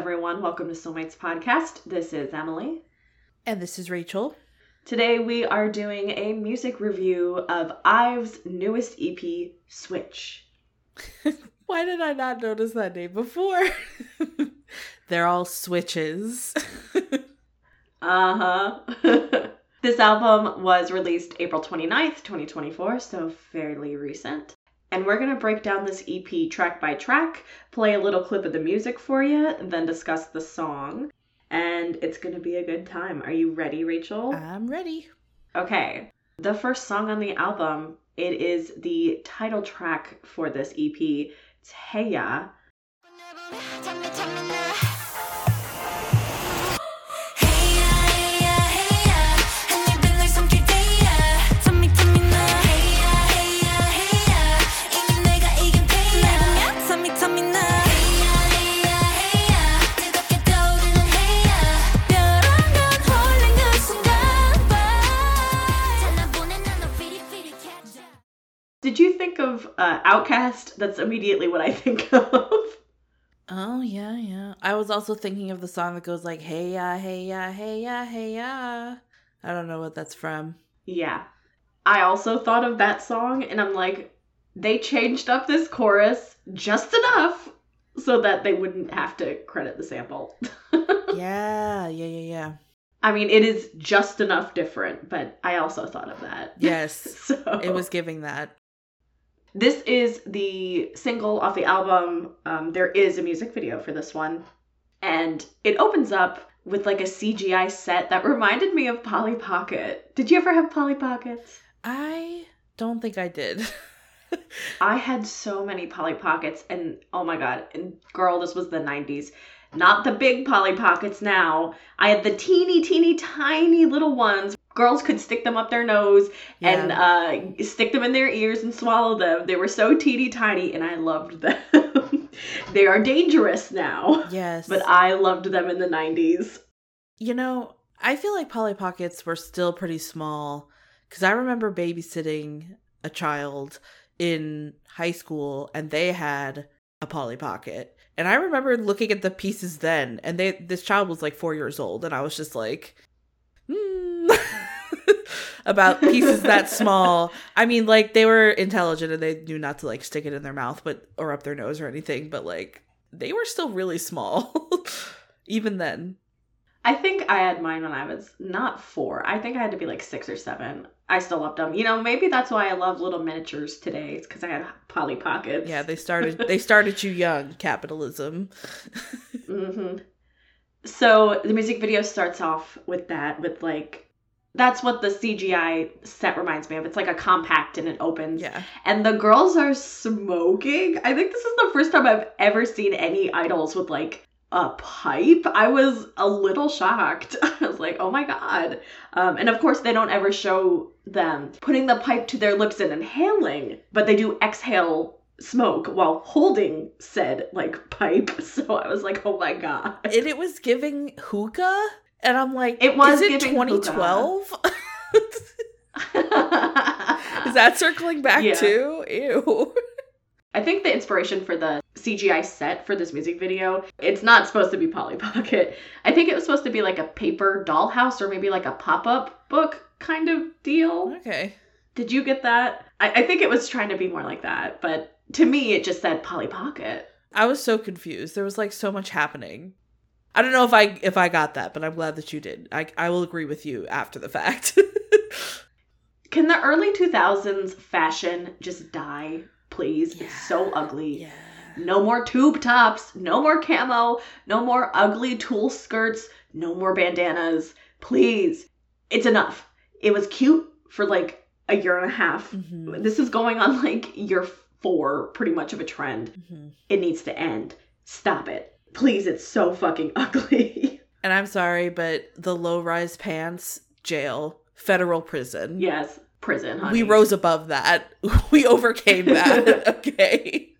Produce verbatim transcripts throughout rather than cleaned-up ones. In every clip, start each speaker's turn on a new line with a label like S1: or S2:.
S1: everyone. Welcome to Soulmates Podcast. This is Emily.
S2: And this is Rachel.
S1: Today we are doing a music review of IVE's newest E P, Switch.
S2: Why did I not notice that name before? They're all switches.
S1: Uh-huh. This album was released April twenty-ninth, twenty twenty-four, so fairly recent. And we're going to break down this E P track by track, play a little clip of the music for you, and then discuss the song. And it's going to be a good time. Are you ready, Rachel?
S2: I'm ready.
S1: Okay. The first song on the album, it is the title track for this E P. It's Hey Ya. Did you think of uh, Outkast? That's immediately what I think of.
S2: Oh, yeah, yeah. I was also thinking of the song that goes like, hey ya, hey ya, hey ya, hey ya. I don't know what that's from.
S1: Yeah. I also thought of that song, and I'm like, they changed up this chorus just enough so that they wouldn't have to credit the sample.
S2: yeah, yeah, yeah, yeah.
S1: I mean, it is just enough different, but I also thought of that.
S2: Yes,
S1: so
S2: it was giving that.
S1: This is the single off the album. Um, there is a music video for this one. And it opens up with like a C G I set that reminded me of Polly Pocket. Did you ever have Polly Pockets?
S2: I don't think I did.
S1: I had so many Polly Pockets, and oh my god, and girl, this was the nineties. Not the big Polly Pockets now. I had the teeny, teeny, tiny little ones. Girls could stick them up their nose yeah. and uh, stick them in their ears and swallow them. They were so teeny tiny, and I loved them. They are dangerous now.
S2: Yes.
S1: But I loved them in the nineties.
S2: You know, I feel like Polly Pockets were still pretty small, because I remember babysitting a child in high school, and they had a Polly Pocket. And I remember looking at the pieces then, and they this child was like four years old, and I was just like, hmm. About pieces that small. I mean, like, they were intelligent and they knew not to, like, stick it in their mouth but or up their nose or anything, but, like, they were still really small, even then.
S1: I think I had mine when I was not four. I think I had to be, like, six or seven. I still loved them. You know, maybe that's why I love little miniatures today. It's because I had Polly Pockets.
S2: Yeah, they started, they started you young, capitalism.
S1: mm-hmm. So the music video starts off with that, with, like, that's what the C G I set reminds me of. It's like a compact and it opens.
S2: Yeah. And
S1: the girls are smoking. I think this is the first time I've ever seen any idols with like a pipe. I was a little shocked. I was like, oh my God. Um, and of course they don't ever show them putting the pipe to their lips and inhaling, but they do exhale smoke while holding said like pipe. So I was like, oh my God.
S2: And it was giving hookah. And I'm like,
S1: it was
S2: is it twenty twelve? Is that circling back yeah. too? Ew.
S1: I think the inspiration for the C G I set for this music video, it's not supposed to be Polly Pocket. I think it was supposed to be like a paper dollhouse or maybe like a pop-up book kind of deal.
S2: Okay.
S1: Did you get that? I, I think it was trying to be more like that, but to me it just said Polly Pocket.
S2: I was so confused. There was like so much happening. I don't know if I if I got that, but I'm glad that you did. I I will agree with you after the fact.
S1: Can the early two thousands fashion just die, please? Yeah. It's so ugly.
S2: Yeah.
S1: No more tube tops, no more camo, no more ugly tulle skirts, no more bandanas. Please. It's enough. It was cute for like a year and a half. Mm-hmm. This is going on like year four, pretty much of a trend. Mm-hmm. It needs to end. Stop it. Please, it's so fucking ugly.
S2: And I'm sorry, but the low-rise pants, jail, federal prison.
S1: Yes, prison, honey.
S2: We rose above that. We overcame that. Okay.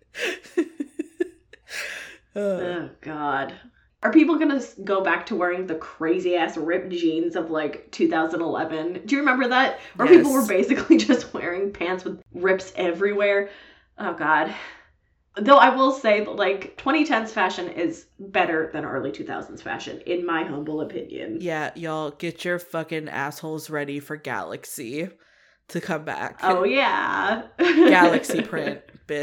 S1: Oh, God. Are people going to go back to wearing the crazy-ass ripped jeans of, like, two thousand eleven? Do you remember that? Where yes. people were basically just wearing pants with rips everywhere? Oh, God. Though I will say that, like, twenty tens fashion is better than early two thousands fashion, in my humble opinion.
S2: Yeah, y'all, get your fucking assholes ready for Galaxy to come back.
S1: Oh, yeah.
S2: Galaxy print,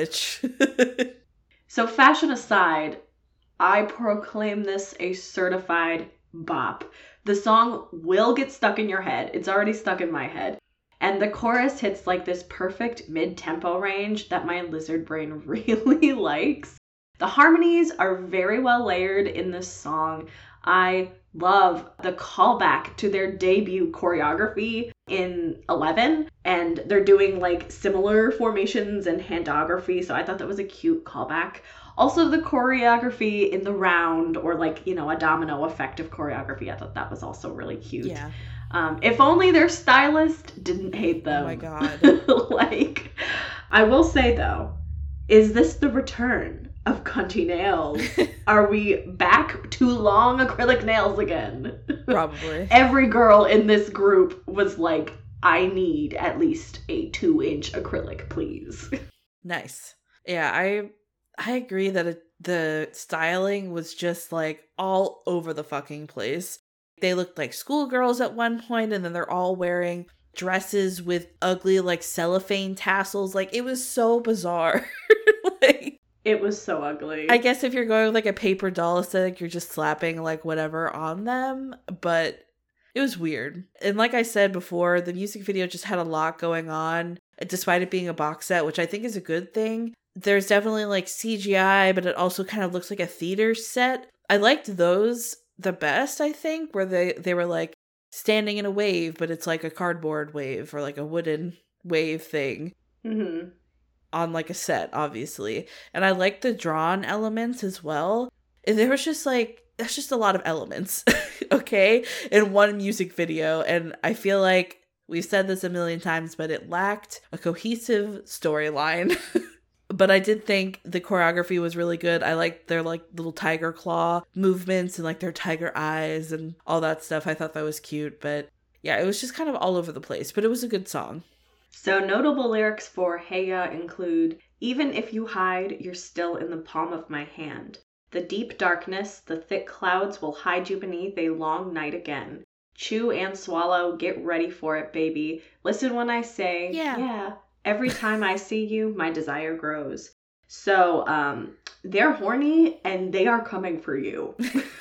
S2: bitch.
S1: So, fashion aside, I proclaim this a certified bop. The song will get stuck in your head. It's already stuck in my head. And the chorus hits like this perfect mid-tempo range that my lizard brain really likes. The harmonies are very well layered in this song. I love the callback to their debut choreography in Eleven, and they're doing like similar formations and handography, so I thought that was a cute callback. Also, the choreography in the round, or like, you know, a domino effect of choreography, I thought that was also really cute.
S2: Yeah.
S1: Um, if only their stylist didn't hate them.
S2: Oh my god.
S1: Like, I will say though, is this the return of cunty nails? Are we back to long acrylic nails again?
S2: Probably.
S1: Every girl in this group was like, I need at least a two inch acrylic, please.
S2: Nice. Yeah, I I agree that it, the styling was just like all over the fucking place. They looked like schoolgirls at one point, and then they're all wearing dresses with ugly like cellophane tassels. Like, it was so bizarre. Like,
S1: it was so ugly.
S2: I guess if you're going with like a paper doll aesthetic, you're just slapping like whatever on them, but it was weird. And like I said before, the music video just had a lot going on, despite it being a box set, which I think is a good thing. There's definitely like C G I, but it also kind of looks like a theater set. I liked those the best, I think, where they, they were like standing in a wave, but it's like a cardboard wave or like a wooden wave thing.
S1: Mm-hmm.
S2: On like a set, obviously. And I like the drawn elements as well. And there was just like, that's just a lot of elements, okay, in one music video. And I feel like we've said this a million times, but it lacked a cohesive storyline. But I did think the choreography was really good. I liked their like little tiger claw movements and like their tiger eyes and all that stuff. I thought that was cute. But yeah, it was just kind of all over the place. But it was a good song.
S1: So notable lyrics for Heya include, even if you hide, you're still in the palm of my hand. The deep darkness, the thick clouds will hide you beneath a long night again. Chew and swallow, get ready for it, baby. Listen when I say,
S2: yeah.
S1: yeah. Every time I see you, my desire grows. So, um, they're horny and they are coming for you.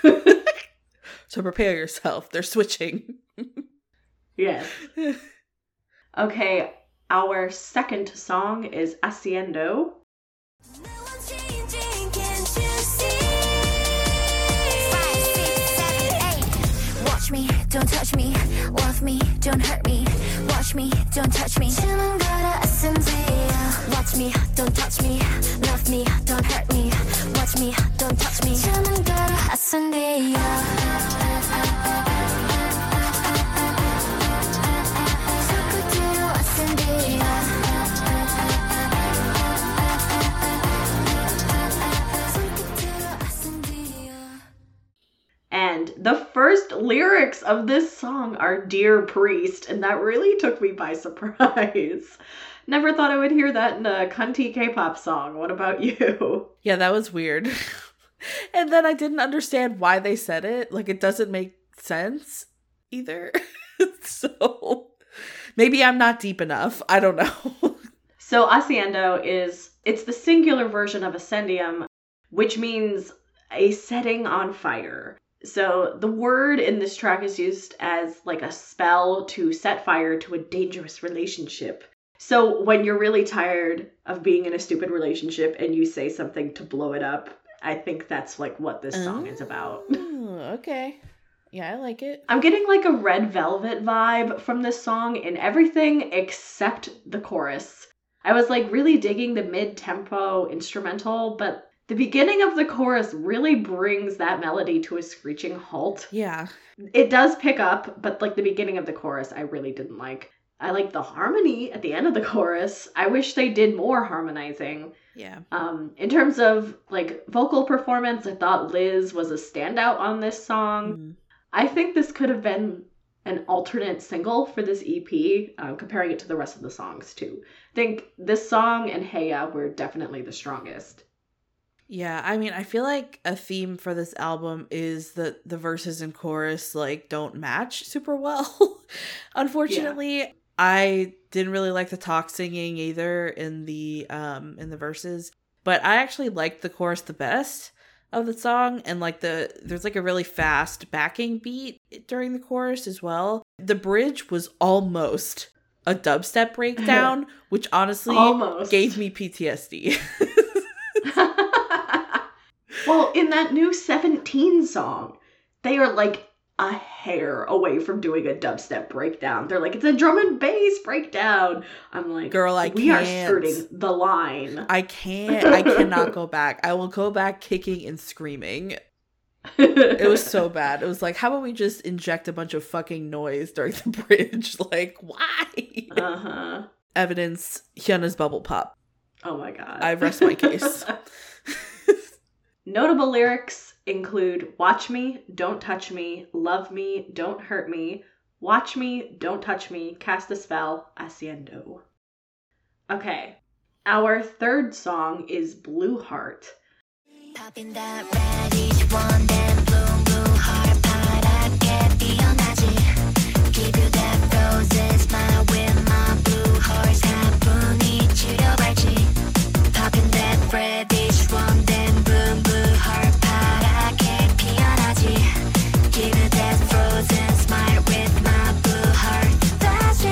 S2: So prepare yourself. They're switching.
S1: Yes. Okay, our second song is Haciendo.
S3: Watch me, don't touch me. Love me, don't hurt me. Watch me, don't touch me. Watch me, don't touch me. Love me, don't hurt me. Watch me, don't touch me.
S1: And the first lyrics of this song are Dear Priest, and that really took me by surprise. Never thought I would hear that in a cunty K-pop song. What about you?
S2: Yeah, that was weird. And then I didn't understand why they said it. Like, it doesn't make sense either. So maybe I'm not deep enough. I don't know.
S1: So Haciendo is, it's the singular version of Ascendium, which means a setting on fire. So the word in this track is used as like a spell to set fire to a dangerous relationship. So when you're really tired of being in a stupid relationship and you say something to blow it up, I think that's like what this song
S2: oh,
S1: is about.
S2: Okay. Yeah, I like it.
S1: I'm getting like a Red Velvet vibe from this song in everything except the chorus. I was like really digging the mid-tempo instrumental, but the beginning of the chorus really brings that melody to a screeching halt.
S2: Yeah.
S1: It does pick up, but like the beginning of the chorus, I really didn't like. I like the harmony at the end of the chorus. I wish they did more harmonizing.
S2: Yeah.
S1: Um, in terms of like vocal performance, I thought Liz was a standout on this song.
S2: Mm.
S1: I think this could have been an alternate single for this E P, um, comparing it to the rest of the songs too. I think this song and Heya were definitely the strongest.
S2: Yeah, I mean, I feel like a theme for this album is that the verses and chorus like don't match super well. Unfortunately, yeah. I didn't really like the talk singing either in the um in the verses, but I actually liked the chorus the best of the song, and like the there's like a really fast backing beat during the chorus as well. The bridge was almost a dubstep breakdown, which honestly
S1: almost
S2: gave me P T S D.
S1: Well, in that new Seventeen song, they are like a hair away from doing a dubstep breakdown. They're like, it's a drum and bass breakdown. I'm like,
S2: girl, I
S1: we
S2: can't.
S1: are skirting the line.
S2: I can't. I cannot go back. I will go back kicking and screaming. It was so bad. It was like, how about we just inject a bunch of fucking noise during the bridge? Like, why?
S1: Uh-huh.
S2: Evidence, Hyuna's bubble pop.
S1: Oh my god.
S2: I rest my case.
S1: Notable lyrics include Watch Me, Don't Touch Me, Love Me, Don't Hurt Me, Watch Me, Don't Touch Me, Cast a Spell, Haciendo. Okay, our third song is Blue Heart.
S3: Popping that reddish one, then blue, blue heart, 파랗게 피어나지. Give you that frozen smile with my blue heart, 사뿐히 치려발지. Popping that reddish one, then blue, blue heart, 파랗게 피어나지. Give you that frozen smile with my blue heart, 다시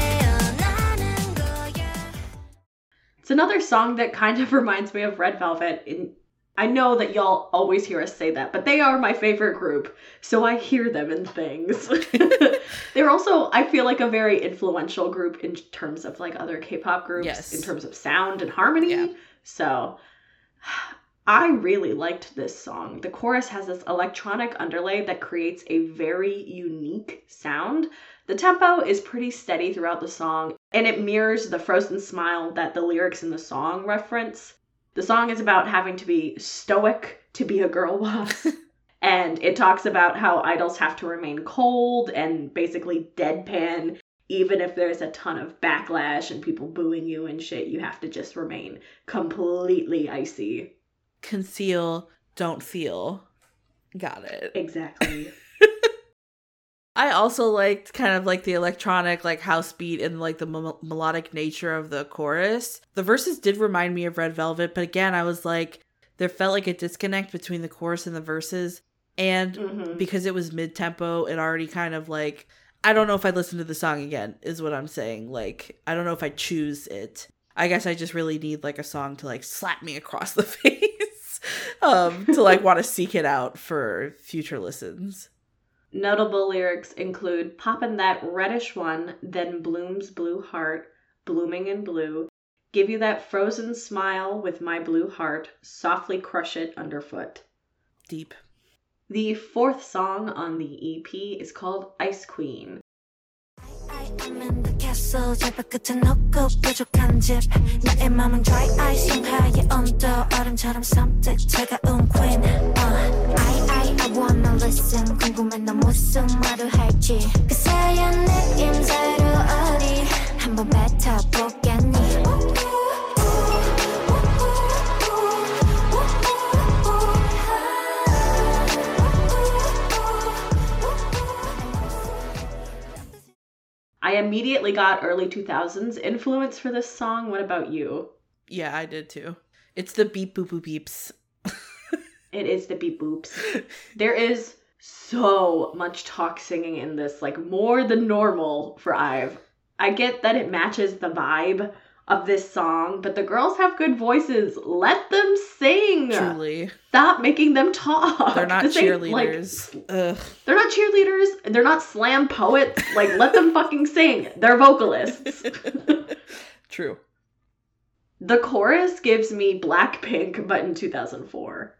S3: 태어나는 거야.
S1: It's another song that kind of reminds me of Red Velvet. In, I know that y'all always hear us say that, but they are my favorite group, so I hear them in things. They're also, I feel like, a very influential group in terms of like other K-pop groups,
S2: yes.
S1: in terms of sound and harmony.
S2: Yeah.
S1: So I really liked this song. The chorus has this electronic underlay that creates a very unique sound. The tempo is pretty steady throughout the song, and it mirrors the frozen smile that the lyrics in the song reference. The song is about having to be stoic to be a girl boss. And it talks about how idols have to remain cold and basically deadpan. Even if there's a ton of backlash and people booing you and shit, you have to just remain completely icy.
S2: Conceal, don't feel. Got it.
S1: Exactly.
S2: I also liked kind of like the electronic, like house beat and like the m- melodic nature of the chorus. The verses did remind me of Red Velvet, but again, I was like, there felt like a disconnect between the chorus and the verses. And mm-hmm. because it was mid-tempo, it already kind of like, I don't know if I'd listen to the song again, is what I'm saying. Like, I don't know if I choose it. I guess I just really need like a song to like slap me across the face um, to like want to seek it out for future listens.
S1: Notable lyrics include Poppin' that reddish one, then blooms blue heart, blooming in blue. Give you that frozen smile with my blue heart, softly crush it underfoot.
S2: Deep.
S1: The fourth song on the E P is called Ice Queen.
S3: I'm in the castle, 절벽 끝에 높고 뾰족한 집 나의 맘은 dry ice, 영하의 온도 얼음처럼 섬뜩 차가운 queen. uh, I, I, I wanna listen, 궁금해 너 무슨 말을 할지 그새의 느낌새로 어디 한번 뱉어보겠니.
S1: I immediately got early two thousands influence for this song. What about you?
S2: Yeah, I did too. It's the beep boop boop beeps.
S1: It is the beep boops. There is so much talk singing in this, like more than normal for IVE. I get that it matches the vibe of this song, but the girls have good voices. Let them sing.
S2: Truly.
S1: Stop making them talk.
S2: They're not
S1: this
S2: cheerleaders.
S1: Like,
S2: Ugh.
S1: They're not cheerleaders. They're not slam poets. Like, let them fucking sing. They're vocalists.
S2: True.
S1: The chorus gives me Blackpink, but in two thousand four.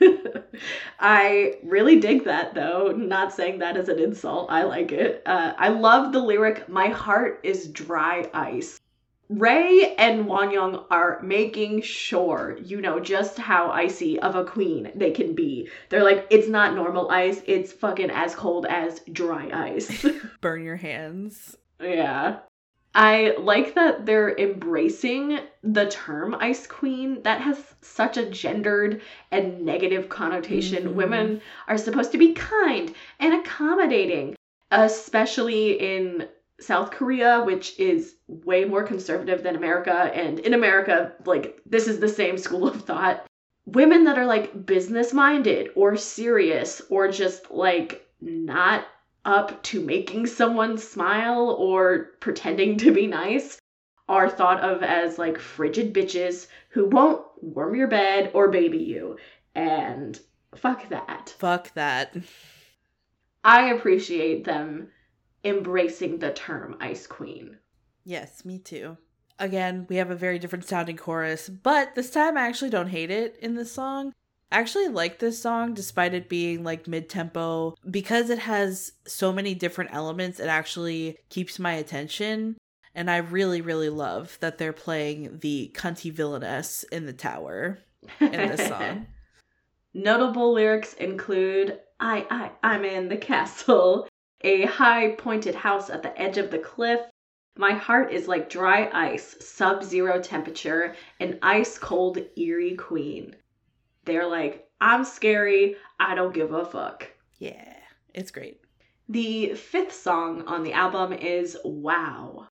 S1: I really dig that, though. Not saying that as an insult. I like it. Uh, I love the lyric, "My heart is dry ice." Ray and Wonyoung are making sure you know just how icy of a queen they can be. They're like, it's not normal ice, it's fucking as cold as dry ice.
S2: Burn your hands.
S1: Yeah. I like that they're embracing the term ice queen. That has such a gendered and negative connotation.
S2: Mm-hmm.
S1: Women are supposed to be kind and accommodating, especially in South Korea, which is way more conservative than America. And in America, like, this is the same school of thought. Women that are like business minded or serious or just like not up to making someone smile or pretending to be nice are thought of as like frigid bitches who won't warm your bed or baby you. And fuck that.
S2: Fuck that.
S1: I appreciate them embracing the term ice queen.
S2: Yes, me too. Again, we have a very different sounding chorus, but this time I actually don't hate it in this song. I actually like this song despite it being like mid-tempo. Because it has so many different elements, it actually keeps my attention. And I really, really love that they're playing the cunty villainess in the tower in this song.
S1: Notable lyrics include, I, I, I'm in the castle, a high pointed house at the edge of the cliff. My heart is like dry ice, sub-zero temperature, an ice-cold, eerie queen. They're like, I'm scary, I don't give a fuck.
S2: Yeah, it's great.
S1: The fifth song on the album is Wow.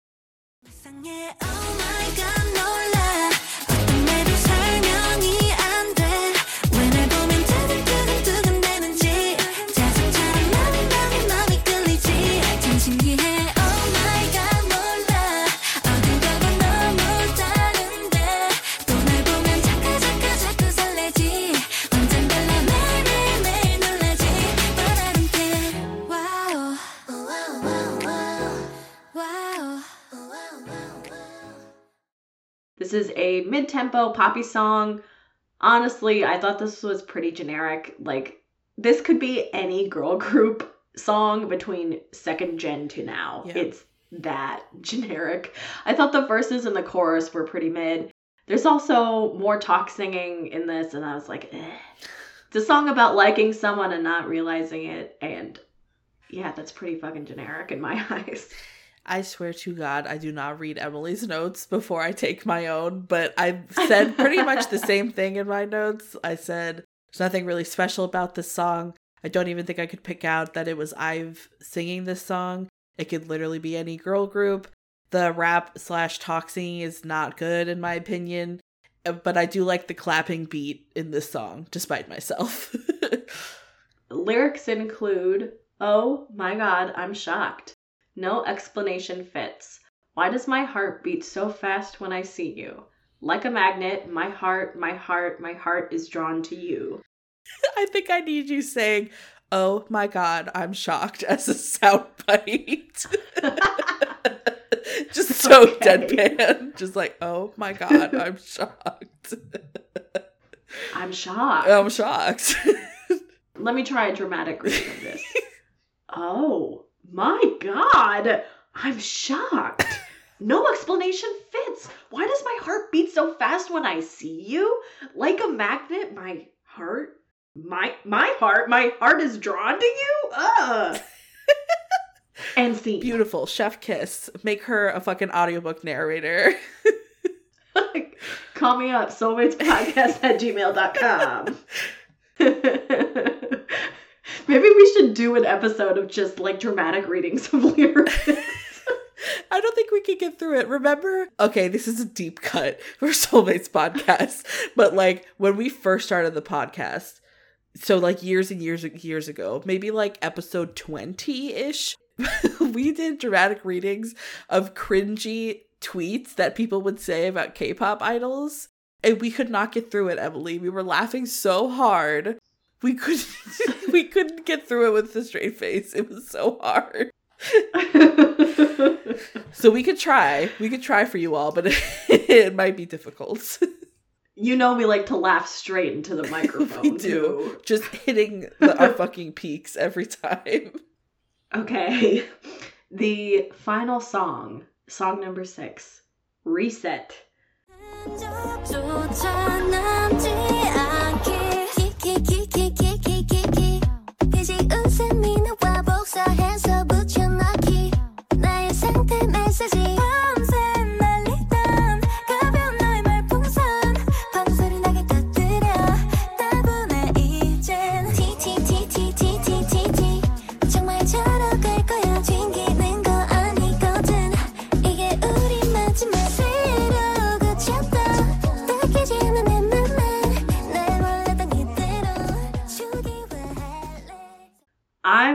S1: This is a mid-tempo poppy song. Honestly, I thought this was pretty generic. Like, this could be any girl group song between second gen to now.
S2: Yeah.
S1: It's that generic. I thought the verses and the chorus were pretty mid. There's also more talk singing in this, and I was like, eh. It's a song about liking someone and not realizing it, and yeah, that's pretty fucking generic in my eyes.
S2: I swear to God, I do not read Emily's notes before I take my own, but I said pretty much the same thing in my notes. I said, there's nothing really special about this song. I don't even think I could pick out that it was Ive singing this song. It could literally be any girl group. The rap slash talk singing is not good in my opinion, but I do like the clapping beat in this song, despite myself.
S1: Lyrics include, oh my God, I'm shocked. No explanation fits. Why does my heart beat so fast when I see you? Like a magnet, my heart, my heart, my heart is drawn to you.
S2: I think I need you saying, oh my God, I'm shocked as a soundbite. Just so
S1: Okay.
S2: deadpan. Just like, oh my God, I'm shocked.
S1: I'm shocked.
S2: I'm shocked.
S1: Let me try a dramatic reading of this. Oh my God, I'm shocked. No explanation fits. Why does my heart beat so fast when I see you? Like a magnet, my heart, my my heart, my heart is drawn to you? Ugh. And scene.
S2: Beautiful. Chef kiss. Make her a fucking audiobook narrator.
S1: Call me up, soulmatespodcast at gmail dot com. Maybe we should do an episode of just like dramatic readings of lyrics.
S2: I don't think we can get through it. Remember? Okay, this is a deep cut for Soulmates Podcast. But like when we first started the podcast, so like years and years and years ago, maybe like episode twenty-ish, we did dramatic readings of cringy tweets that people would say about K-pop idols. And we could not get through it, Emily. We were laughing so hard. We couldn't we couldn't get through it with a straight face. It was so hard. So we could try. We could try for you all, but it, it might be difficult.
S1: You know we like to laugh straight into the microphone.
S2: We do.
S1: Too.
S2: Just hitting the, our fucking peaks every time.
S1: Okay. The final song, song number six, Reset.
S3: 웃음이 나와 복사해서 붙여넣기 나의 상태 메시지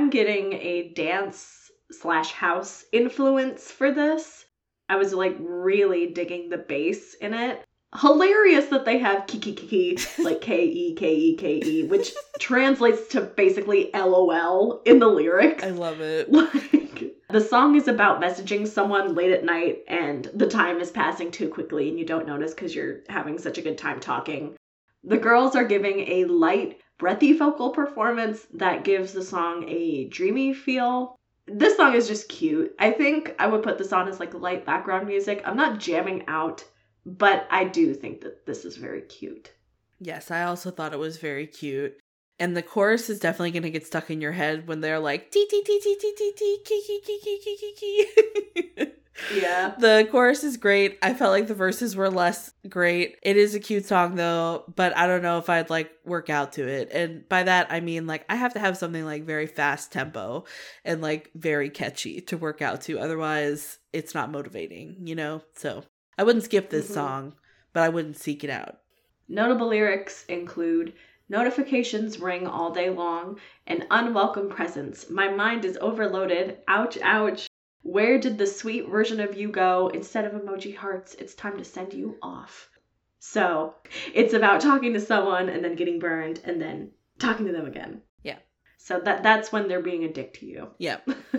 S1: I'm getting a dance slash house influence for this. I was like really digging the bass in it. Hilarious that they have kiki kiki, like K E K E K E, which translates to basically L O L in the lyrics.
S2: I love it.
S1: Like, the song is about messaging someone late at night and the time is passing too quickly and you don't notice because you're having such a good time talking. The girls are giving a light, breathy vocal performance that gives the song a dreamy feel. This song is just cute. I think I would put this on as like light background music. I'm not jamming out, but I do think that this is very cute.
S2: Yes, I also thought it was very cute. And the chorus is definitely going to get stuck in your head when they're like, tee tee tee tee tee tee tee, kee kee kee kee kee kee kee.
S1: Yeah.
S2: The chorus is great. I felt like the verses were less great. It is a cute song though, but I don't know if I'd like work out to it. And by that, I mean like I have to have something like very fast tempo and like very catchy to work out to. Otherwise, it's not motivating, you know? So I wouldn't skip this
S1: Mm-hmm.
S2: song, but I wouldn't seek it out.
S1: Notable lyrics include notifications ring all day long, an unwelcome presence. My mind is overloaded. Ouch, ouch. Where did the sweet version of you go? Instead of emoji hearts, it's time to send you off. So it's about talking to someone and then getting burned and then talking to them again.
S2: Yeah.
S1: So that that's when they're being a dick to you.
S2: Yeah.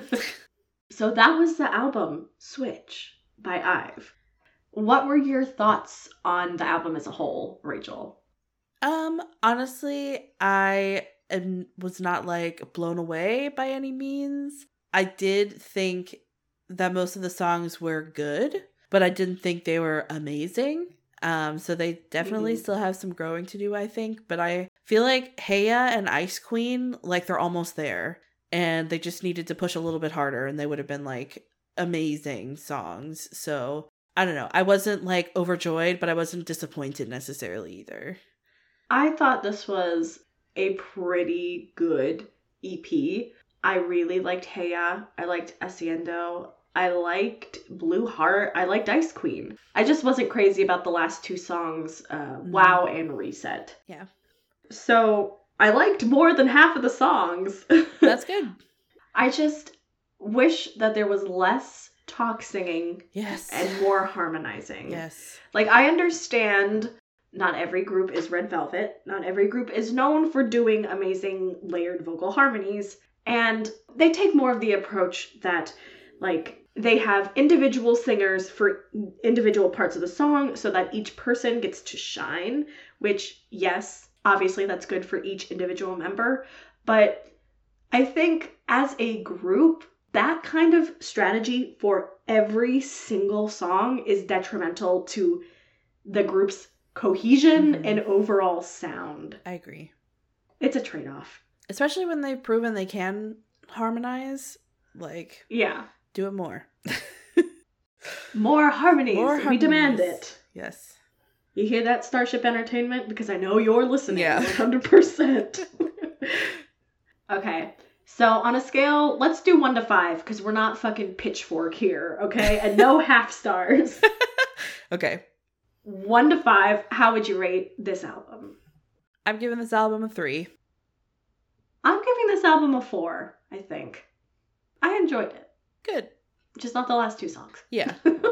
S1: So that was the album Switch by Ive. What were your thoughts on the album as a whole, Rachel?
S2: Um, honestly, I am, was not like blown away by any means. I did think that most of the songs were good, but I didn't think they were amazing. Um, so they definitely
S1: Mhm.
S2: still have some growing to do, I think. But I feel like Heya and Ice Queen, like they're almost there. And they just needed to push a little bit harder and they would have been like amazing songs. So I don't know. I wasn't like overjoyed, but I wasn't disappointed necessarily either.
S1: I thought this was a pretty good E P. I really liked Heya. I liked Haciendo. I liked Blue Heart. I liked Ice Queen. I just wasn't crazy about the last two songs, uh, Wow and Reset.
S2: Yeah.
S1: So I liked more than half of the songs.
S2: That's good.
S1: I just wish that there was less talk singing
S2: Yes.
S1: and more harmonizing.
S2: Yes.
S1: Like, I understand not every group is Red Velvet. Not every group is known for doing amazing layered vocal harmonies. And they take more of the approach that, like, they have individual singers for individual parts of the song so that each person gets to shine, which, yes, obviously that's good for each individual member. But I think as a group, that kind of strategy for every single song is detrimental to the group's cohesion
S2: Mhm.
S1: and overall sound.
S2: I agree.
S1: It's a trade-off.
S2: Especially when they've proven they can harmonize. Like,
S1: Yeah.
S2: do it more.
S1: More harmonies.
S2: More
S1: We demand
S2: harmonies.
S1: it.
S2: Yes.
S1: You hear that, Starship Entertainment? Because I know you're listening.
S2: Yeah.
S1: one hundred percent. Okay. So on a scale, let's do one to five because we're not fucking Pitchfork here, okay? And no half stars.
S2: Okay.
S1: One to five, how would you rate this album?
S2: I'm giving this album a three.
S1: I'm giving this album a four, I think. I enjoyed it.
S2: Good.
S1: Just not the last two songs.
S2: Yeah.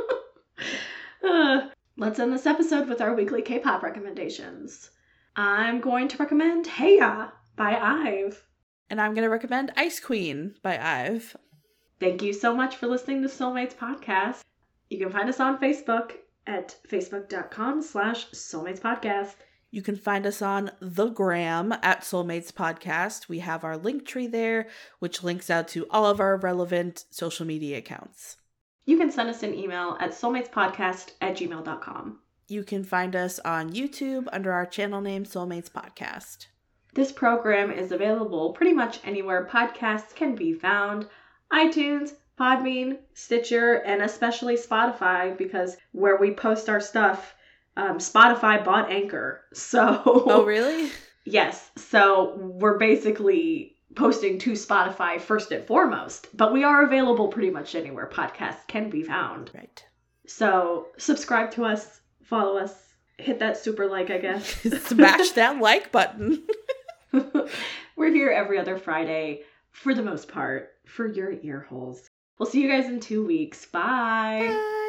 S1: uh, let's end this episode with our weekly K-pop recommendations. I'm going to recommend Heya by Ive.
S2: And I'm going to recommend Ice Queen by Ive.
S1: Thank you so much for listening to Soulmates Podcast. You can find us on Facebook at facebook.com slash Soulmates Podcast.
S2: You can find us on the gram at Soulmates Podcast. We have our link tree there, which links out to all of our relevant social media accounts.
S1: You can send us an email at soulmatespodcast at gmail dot com.
S2: You can find us on YouTube under our channel name, Soulmates Podcast.
S1: This program is available pretty much anywhere podcasts can be found. iTunes, Podbean, Stitcher, and especially Spotify, because where we post our stuff, um, Spotify bought Anchor. So,
S2: Oh, really?
S1: yes. So we're basically posting to Spotify first and foremost, but we are available pretty much anywhere podcasts can be found.
S2: Right.
S1: So subscribe to us, follow us, hit that super like, I guess.
S2: Smash that like button.
S1: We're here every other Friday for the most part, for your ear holes. We'll see you guys in two weeks. Bye.
S2: Bye.